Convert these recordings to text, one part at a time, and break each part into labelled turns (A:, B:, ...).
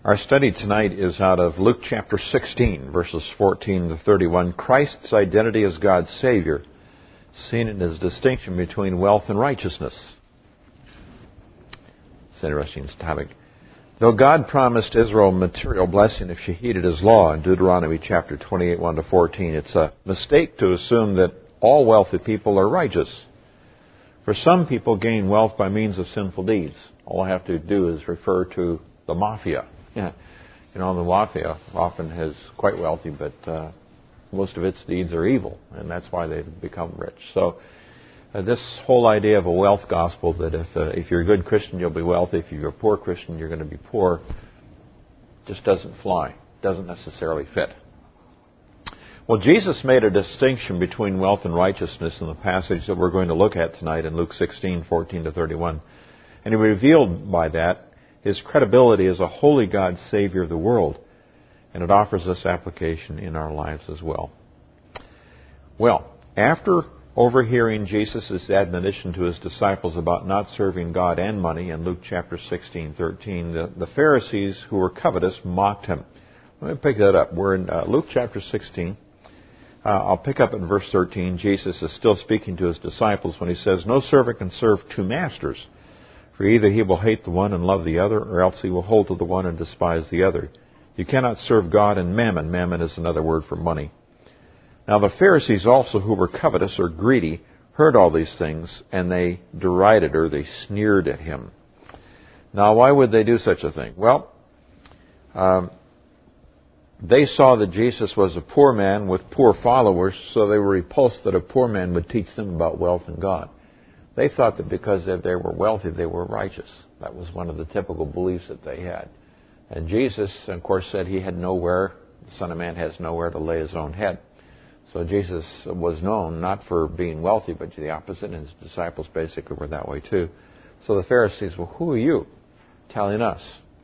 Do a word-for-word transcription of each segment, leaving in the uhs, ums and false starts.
A: Our study tonight is out of Luke chapter sixteen, verses fourteen to thirty-one. Christ's identity as God's Savior, seen in His distinction between wealth and righteousness. It's an interesting topic. Though God promised Israel material blessing if she heeded His law in Deuteronomy chapter twenty-eight, one to fourteen, it's a mistake to assume that all wealthy people are righteous. For some people gain wealth by means of sinful deeds. All I have to do is refer to the mafia. Yeah. You know, the mafia often is quite wealthy, but uh, most of its deeds are evil, and that's why they've become rich. So uh, this whole idea of a wealth gospel, that if uh, if you're a good Christian, you'll be wealthy. If you're a poor Christian, you're going to be poor, just doesn't fly. Doesn't necessarily fit. Well, Jesus made a distinction between wealth and righteousness in the passage that we're going to look at tonight in Luke sixteen, fourteen to thirty-one. And He revealed by that His credibility as a holy God, Savior of the world. And it offers us application in our lives as well. Well, after overhearing Jesus' admonition to His disciples about not serving God and money in Luke chapter sixteen, thirteen, the, the Pharisees who were covetous mocked Him. Let me pick that up. We're in uh, Luke chapter sixteen. Uh, I'll pick up in verse thirteen. Jesus is still speaking to His disciples when He says, "No servant can serve two masters. For either he will hate the one and love the other, or else he will hold to the one and despise the other. You cannot serve God and mammon." Mammon is another word for money. Now the Pharisees also, who were covetous or greedy, heard all these things, and they derided, or they sneered at Him. Now why would they do such a thing? Well, um, they saw that Jesus was a poor man with poor followers, so they were repulsed that a poor man would teach them about wealth and God. They thought that because they were wealthy, they were righteous. That was one of the typical beliefs that they had. And Jesus, of course, said He had nowhere, the Son of Man has nowhere to lay His own head. So Jesus was known not for being wealthy, but the opposite, and His disciples basically were that way too. So the Pharisees, well, who are you telling us?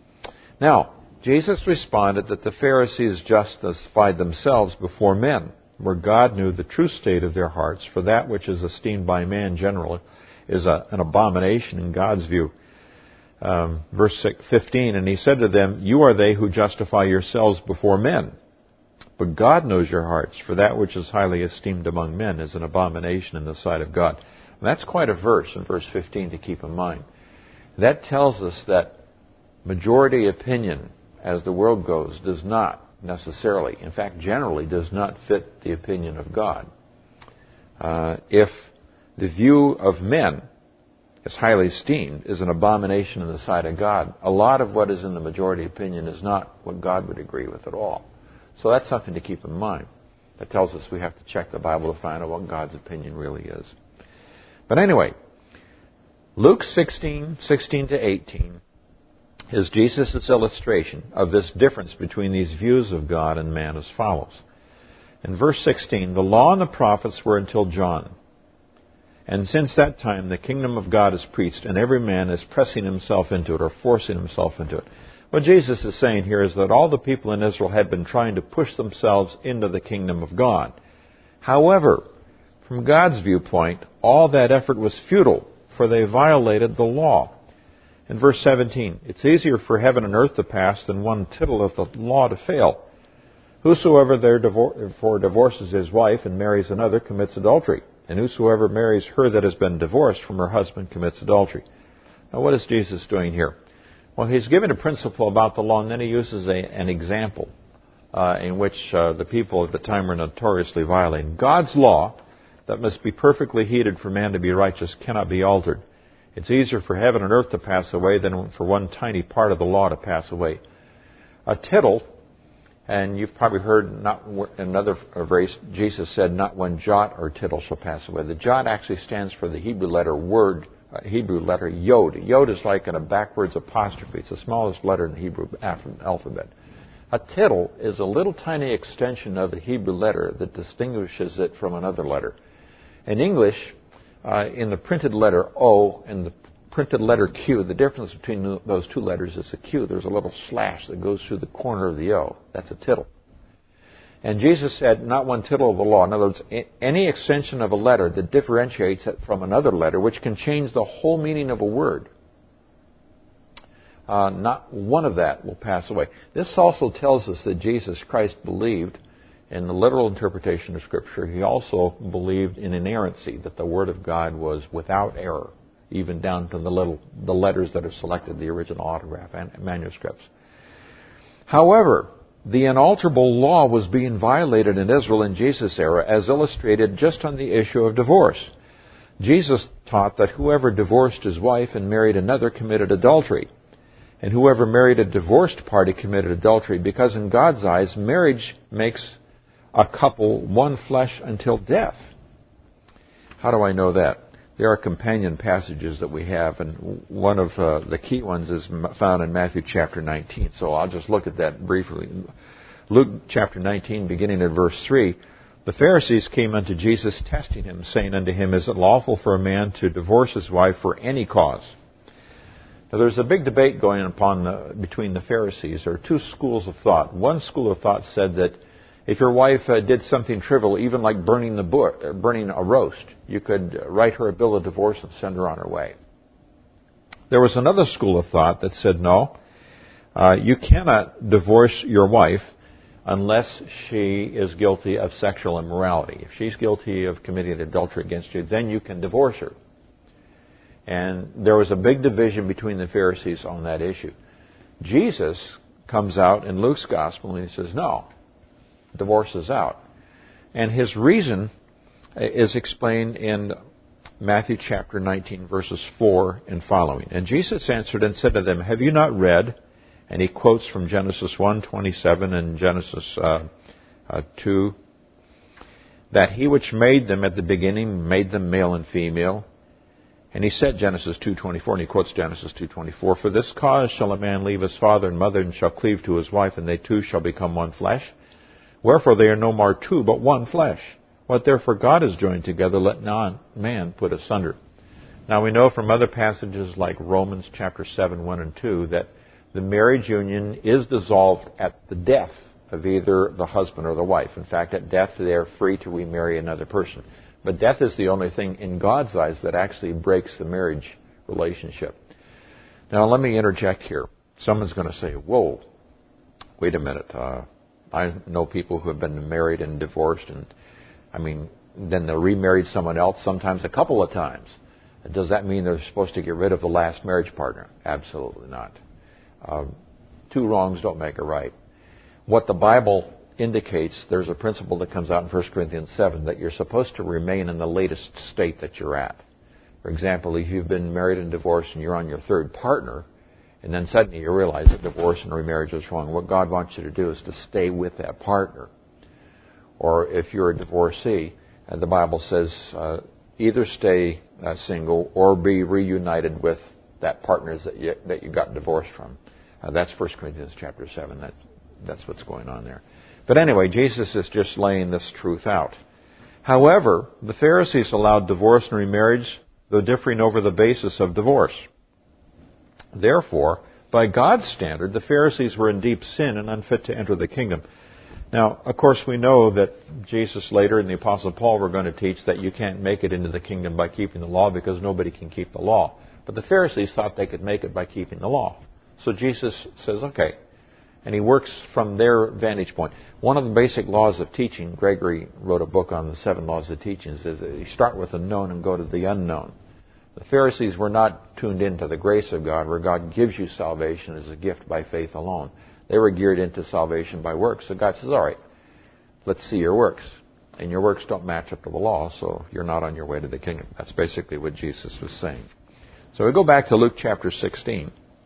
A: Now, Jesus responded that the Pharisees justified themselves before men, where God knew the true state of their hearts, for that which is esteemed by man generally is a, an abomination in God's view. Um, verse fifteen, "And He said to them, You are they who justify yourselves before men. But God knows your hearts, for that which is highly esteemed among men is an abomination in the sight of God." And that's quite a verse in verse fifteen to keep in mind. That tells us that majority opinion, as the world goes, does not necessarily, in fact generally, does not fit the opinion of God. Uh, if the view of men is highly esteemed, is an abomination in the sight of God, a lot of what is in the majority opinion is not what God would agree with at all. So that's something to keep in mind. That tells us we have to check the Bible to find out what God's opinion really is. But anyway, Luke sixteen, sixteen to eighteen is Jesus' illustration of this difference between these views of God and man as follows. In verse sixteen, "The law and the prophets were until John. And since that time the kingdom of God is preached, and every man is pressing himself into it," or forcing himself into it. What Jesus is saying here is that all the people in Israel had been trying to push themselves into the kingdom of God. However, from God's viewpoint, all that effort was futile, for they violated the law. In verse seventeen, "It's easier for heaven and earth to pass than one tittle of the law to fail. Whosoever therefore divorces his wife and marries another commits adultery. And whosoever marries her that has been divorced from her husband commits adultery." Now what is Jesus doing here? Well, He's given a principle about the law, and then He uses a, an example uh, in which uh, the people at the time were notoriously violating. God's law, that must be perfectly heeded for man to be righteous, cannot be altered. It's easier for heaven and earth to pass away than for one tiny part of the law to pass away. A tittle, and you've probably heard not in another verse, Jesus said, "Not one jot or tittle shall pass away." The jot actually stands for the Hebrew letter word, uh, Hebrew letter yod. Yod is like in a backwards apostrophe. It's the smallest letter in the Hebrew alphabet. A tittle is a little tiny extension of the Hebrew letter that distinguishes it from another letter. In English, Uh, in the printed letter O and the printed letter Q, the difference between those two letters is a Q. There's a little slash that goes through the corner of the O. That's a tittle. And Jesus said, "Not one tittle of the law." In other words, any extension of a letter that differentiates it from another letter, which can change the whole meaning of a word, Uh, not one of that will pass away. This also tells us that Jesus Christ believed in the literal interpretation of Scripture. He also believed in inerrancy, that the Word of God was without error, even down to the little the letters that are selected, the original autograph and manuscripts. However, the unalterable law was being violated in Israel in Jesus' era, as illustrated just on the issue of divorce. Jesus taught that whoever divorced his wife and married another committed adultery, and whoever married a divorced party committed adultery, because in God's eyes, marriage makes a couple one flesh until death. How do I know that? There are companion passages that we have, and one of uh, the key ones is found in Matthew chapter nineteen. So I'll just look at that briefly. Luke chapter nineteen, beginning at verse three. The Pharisees came unto Jesus, testing him, saying unto him, Is it lawful for a man to divorce his wife for any cause? Now there's a big debate going upon the, between the Pharisees. There are two schools of thought. One school of thought said that if your wife uh, did something trivial, even like burning the book, uh, burning a roast, you could write her a bill of divorce and send her on her way. There was another school of thought that said, no, uh, you cannot divorce your wife unless she is guilty of sexual immorality. If she's guilty of committing adultery against you, then you can divorce her. And there was a big division between the Pharisees on that issue. Jesus comes out in Luke's gospel and he says, no, divorce is out. And his reason is explained in Matthew chapter nineteen, verses four and following. And Jesus answered and said to them, Have you not read? And he quotes from Genesis one twenty-seven and Genesis uh, uh, two, that he which made them at the beginning made them male and female. And he said Genesis two twenty-four, and he quotes Genesis two twenty-four, For this cause shall a man leave his father and mother, and shall cleave to his wife, and they two shall become one flesh. Wherefore they are no more two, but one flesh. What therefore God has joined together, let not man put asunder. Now we know from other passages like Romans chapter seven, one and two, that the marriage union is dissolved at the death of either the husband or the wife. In fact, at death they are free to remarry another person. But death is the only thing in God's eyes that actually breaks the marriage relationship. Now let me interject here. Someone's going to say, whoa, wait a minute. Uh, I know people who have been married and divorced, and I mean, then they remarried someone else, sometimes a couple of times. Does that mean they're supposed to get rid of the last marriage partner? Absolutely not. Uh, two wrongs don't make a right. What the Bible indicates, there's a principle that comes out in First Corinthians seven, that you're supposed to remain in the latest state that you're at. For example, if you've been married and divorced and you're on your third partner, and then suddenly you realize that divorce and remarriage is wrong, what God wants you to do is to stay with that partner. Or if you're a divorcee, uh, the Bible says uh, either stay uh, single or be reunited with that partner that you, that you got divorced from. Uh, that's First Corinthians chapter seven. That, that's what's going on there. But anyway, Jesus is just laying this truth out. However, the Pharisees allowed divorce and remarriage, though differing over the basis of divorce. Therefore, by God's standard, the Pharisees were in deep sin and unfit to enter the kingdom. Now, of course, we know that Jesus later and the Apostle Paul were going to teach that you can't make it into the kingdom by keeping the law because nobody can keep the law. But the Pharisees thought they could make it by keeping the law. So Jesus says, okay. And he works from their vantage point. One of the basic laws of teaching, Gregory wrote a book on the seven laws of teaching, is that you start with the known and go to the unknown. The Pharisees were not tuned into the grace of God, where God gives you salvation as a gift by faith alone. They were geared into salvation by works. So God says, all right, let's see your works. And your works don't match up to the law, so you're not on your way to the kingdom. That's basically what Jesus was saying. So we go back to Luke chapter sixteen.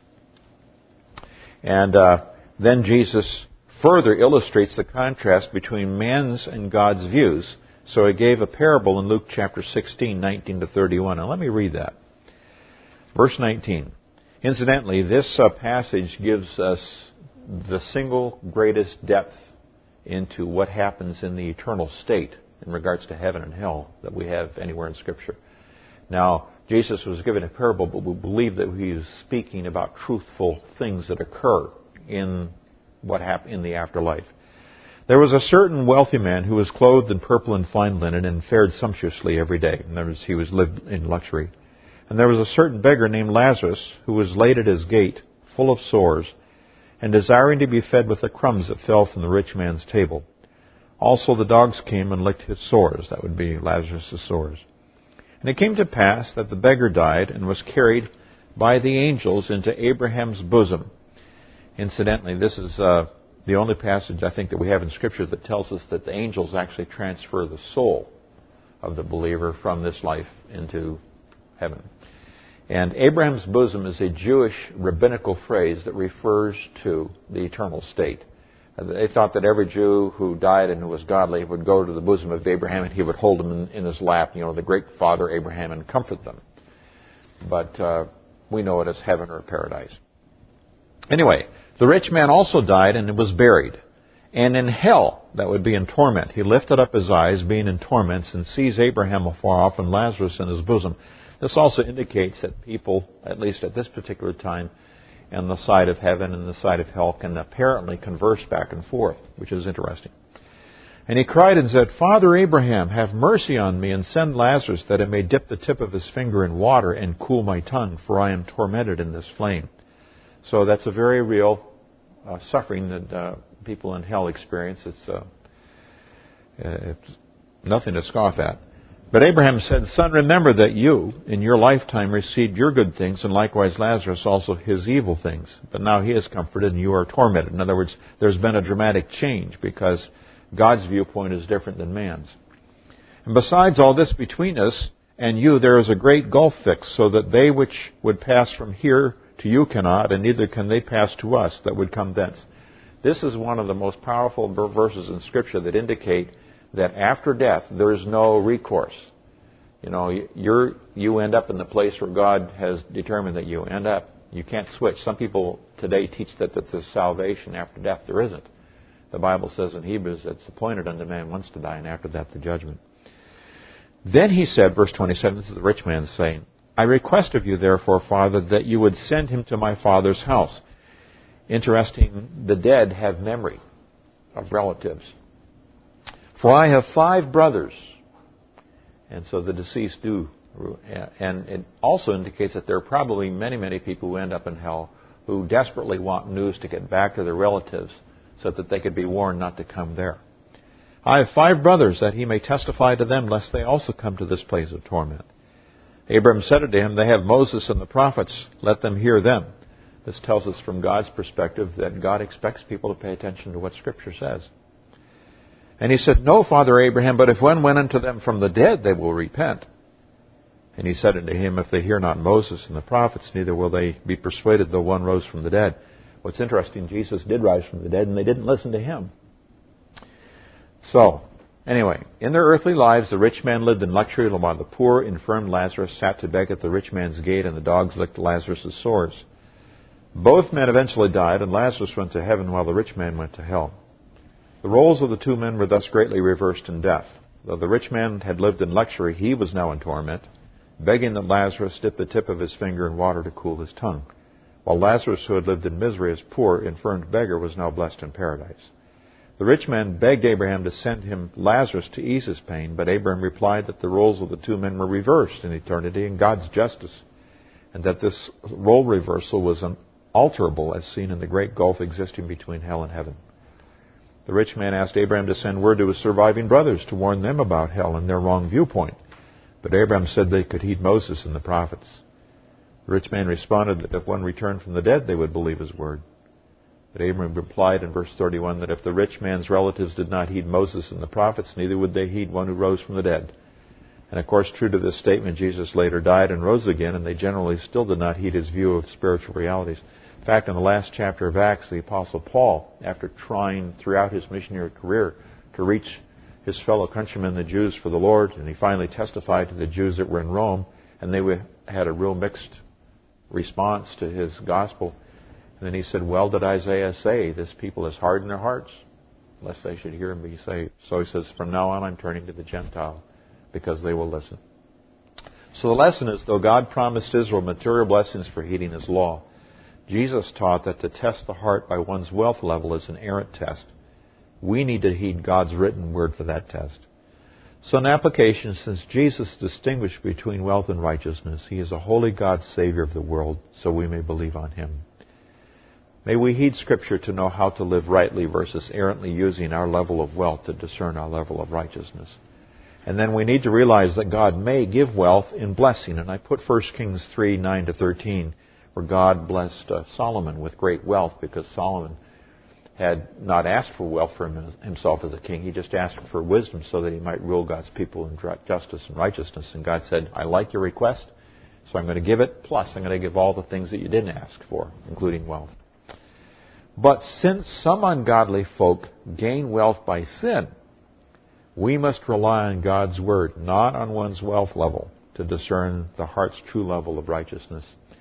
A: And uh, then Jesus further illustrates the contrast between man's and God's views. So he gave a parable in Luke chapter sixteen, nineteen to thirty-one. And let me read that. Verse nineteen. Incidentally, this uh, passage gives us the single greatest depth into what happens in the eternal state in regards to heaven and hell that we have anywhere in Scripture. Now, Jesus was given a parable, but we believe that he was speaking about truthful things that occur in what happened in the afterlife. There was a certain wealthy man who was clothed in purple and fine linen and fared sumptuously every day. In other words, he was lived in luxury. And there was a certain beggar named Lazarus who was laid at his gate, full of sores, and desiring to be fed with the crumbs that fell from the rich man's table. Also the dogs came and licked his sores. That would be Lazarus' sores. And it came to pass that the beggar died and was carried by the angels into Abraham's bosom. Incidentally, this is uh, the only passage I think that we have in Scripture that tells us that the angels actually transfer the soul of the believer from this life into heaven. And Abraham's bosom is a Jewish rabbinical phrase that refers to the eternal state. They thought that every Jew who died and who was godly would go to the bosom of Abraham and he would hold him in, in his lap, you know, the great father Abraham, and comfort them. But uh, we know it as heaven or paradise. Anyway, the rich man also died and was buried. And in hell, that would be in torment, he lifted up his eyes, being in torments, and sees Abraham afar off and Lazarus in his bosom. This also indicates that people, at least at this particular time, on the side of heaven and the side of hell, can apparently converse back and forth, which is interesting. And he cried and said, Father Abraham, have mercy on me, and send Lazarus, that it may dip the tip of his finger in water and cool my tongue, for I am tormented in this flame. So that's a very real uh, suffering that uh, people in hell experience. It's, uh, it's nothing to scoff at. But Abraham said, Son, remember that you, in your lifetime, received your good things, and likewise Lazarus also his evil things. But now he is comforted, and you are tormented. In other words, there's been a dramatic change, because God's viewpoint is different than man's. And besides all this, between us and you there is a great gulf fixed, so that they which would pass from here to you cannot, and neither can they pass to us that would come thence. This is one of the most powerful verses in Scripture that indicate that after death there is no recourse. You know, you're, you end up in the place where God has determined that you end up. You can't switch. Some people today teach that, that there's salvation after death. There isn't. The Bible says in Hebrews, it's appointed unto man once to die, and after that the judgment. Then he said, verse twenty-seven, this is the rich man saying, I request of you, therefore, Father, that you would send him to my father's house. Interesting, the dead have memory of relatives. For I have five brothers. And so the deceased do. And it also indicates that there are probably many, many people who end up in hell who desperately want news to get back to their relatives so that they could be warned not to come there. I have five brothers, that he may testify to them, lest they also come to this place of torment. Abraham said unto him, They have Moses and the prophets, let them hear them. This tells us from God's perspective that God expects people to pay attention to what Scripture says. And he said, No, Father Abraham, but if one went unto them from the dead, they will repent. And he said unto him, If they hear not Moses and the prophets, neither will they be persuaded, though one rose from the dead. What's interesting, Jesus did rise from the dead, and they didn't listen to him. So, anyway, in their earthly lives, the rich man lived in luxury, while the poor, infirm Lazarus sat to beg at the rich man's gate, and the dogs licked Lazarus' sores. Both men eventually died, and Lazarus went to heaven, while the rich man went to hell. The roles of the two men were thus greatly reversed in death. Though the rich man had lived in luxury, he was now in torment, begging that Lazarus dip the tip of his finger in water to cool his tongue, while Lazarus, who had lived in misery as poor, infirmed beggar, was now blessed in paradise. The rich man begged Abraham to send him Lazarus to ease his pain, but Abraham replied that the roles of the two men were reversed in eternity in God's justice, and that this role reversal was unalterable, as seen in the great gulf existing between hell and heaven. The rich man asked Abraham to send word to his surviving brothers to warn them about hell and their wrong viewpoint, but Abraham said they could heed Moses and the prophets. The rich man responded that if one returned from the dead, they would believe his word. But Abraham replied in verse thirty-one that if the rich man's relatives did not heed Moses and the prophets, neither would they heed one who rose from the dead. And of course, true to this statement, Jesus later died and rose again, and they generally still did not heed his view of spiritual realities. In fact, in the last chapter of Acts, the Apostle Paul, after trying throughout his missionary career to reach his fellow countrymen, the Jews, for the Lord, and he finally testified to the Jews that were in Rome, and they had a real mixed response to his gospel. And then he said, well did Isaiah say, this people has hardened their hearts, lest they should hear and be saved. So he says, from now on I'm turning to the Gentile, because they will listen. So the lesson is, though God promised Israel material blessings for heeding his law, Jesus taught that to test the heart by one's wealth level is an errant test. We need to heed God's written word for that test. So in application, since Jesus distinguished between wealth and righteousness, he is a holy God, Savior of the world, so we may believe on him. May we heed Scripture to know how to live rightly versus errantly using our level of wealth to discern our level of righteousness. And then we need to realize that God may give wealth in blessing. And I put First Kings three, nine to thirteen, where God blessed uh, Solomon with great wealth because Solomon had not asked for wealth for himself as a king. He just asked for wisdom so that he might rule God's people in justice and righteousness. And God said, I like your request, so I'm going to give it, plus I'm going to give all the things that you didn't ask for, including wealth. But since some ungodly folk gain wealth by sin, we must rely on God's Word, not on one's wealth level, to discern the heart's true level of righteousness.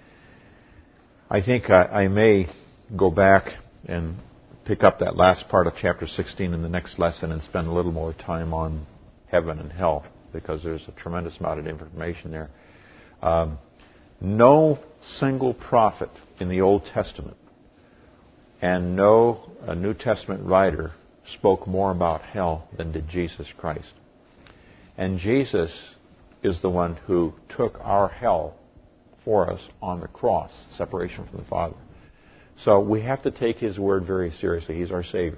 A: I think I, I may go back and pick up that last part of chapter sixteen in the next lesson and spend a little more time on heaven and hell, because there's a tremendous amount of information there. Um, no single prophet in the Old Testament and no uh, New Testament writer spoke more about hell than did Jesus Christ. And Jesus is the one who took our hell for us on the cross, separation from the Father. So we have to take His word very seriously. He's our Savior.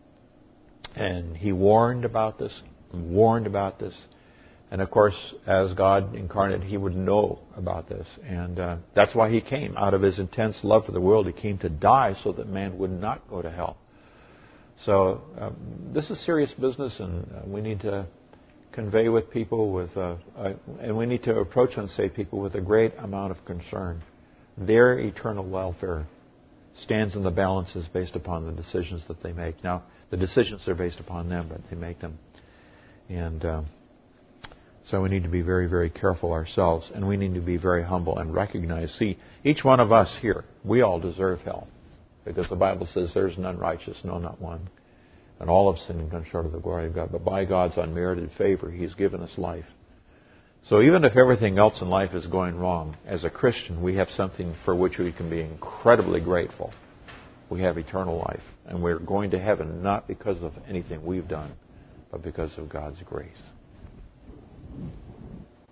A: And He warned about this, warned about this. And of course, as God incarnate, He would know about this. And uh, that's why He came. Out of His intense love for the world, He came to die so that man would not go to hell. So um, this is serious business, and uh, we need to convey with people with, uh, uh, and we need to approach unsaved people with a great amount of concern. Their eternal welfare stands in the balances based upon the decisions that they make. Now, the decisions are based upon them, but they make them. And um, so we need to be very, very careful ourselves, and we need to be very humble and recognize, see, each one of us here, we all deserve hell, because the Bible says there's none righteous, no, not one. And all have sinned and come short of the glory of God. But by God's unmerited favor, He's given us life. So even if everything else in life is going wrong, as a Christian, we have something for which we can be incredibly grateful. We have eternal life. And we're going to heaven not because of anything we've done, but because of God's grace.